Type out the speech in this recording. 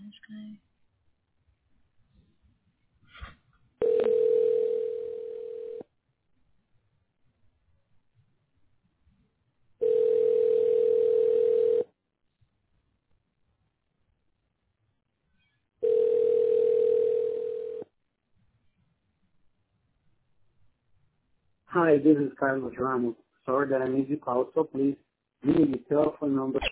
Okay. Hi, this is Carlos Ramos. Sorry that I missed your call, so please give me the telephone number